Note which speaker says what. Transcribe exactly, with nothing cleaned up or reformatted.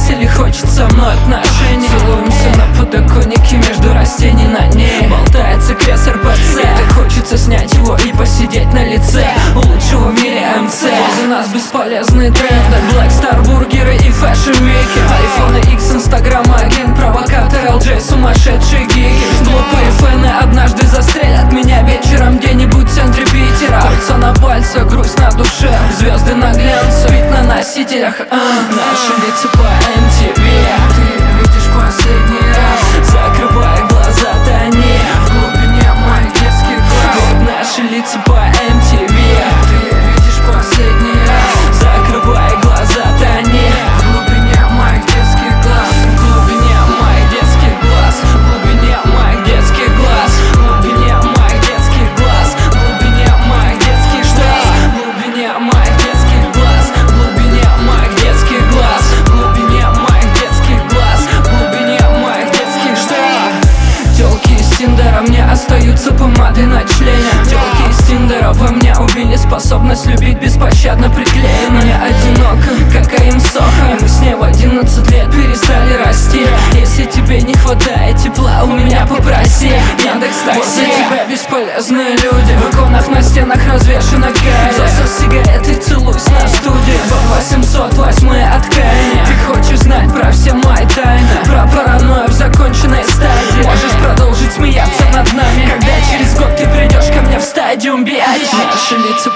Speaker 1: или хочет со мной отношений. Целуемся на подоконнике между растений, на ней болтается крест эр пэ цэ. Так хочется снять его и посидеть на лице у лучшего в мире эм цэ. За нас бесполезные тренды, Black Star бургеры и Fashion Week, айфоны икс, инстаграм, агент, провокатор, эл джей, сумасшедшие гики. Глупые фэны однажды застрелят меня вечером где-нибудь в центре Питера. Кольца на пальцах, грусть на душе, звезды на глянце, вид на носителях, а наши лица по эм ти ви. Ты видишь последний раз, закрывая глаза, тони в глубине моих детских глаз. Вот наши лица по эм ти ви. Ты видишь последний раз, закрывая глаза, тони в глубине моих детских глаз. В глубине моих детских глаз, в глубине моих детских глаз, в глубине моих детских глаз, в глубине моих детских глаз, в глубине моих детских глаз, в глубине моих детских глаз, в глубине моих детских глаз, в глубине моих детских глаз. Тёлки из Тиндера мне остаются помадой на члене. Тёлки из Тиндера во мне убили способность любить беспощадно приклеена. Мне одиноко, кокаин соха, и мы с ней в одиннадцать лет перестали расти. Если тебе не хватает тепла, у меня попроси Яндекс Такси. Возле тебя бесполезные люди, в иконах на стенах развешана кайф. Засос сигареты, целуюсь на студии, восемьсот восьмые откаяния. Ты хочешь знать про все мои тайны, про паранойю в законченной стадии. Можешь продолжить смеяться над нами, когда через год ты придешь ко мне в стадиум, биач. Наши лица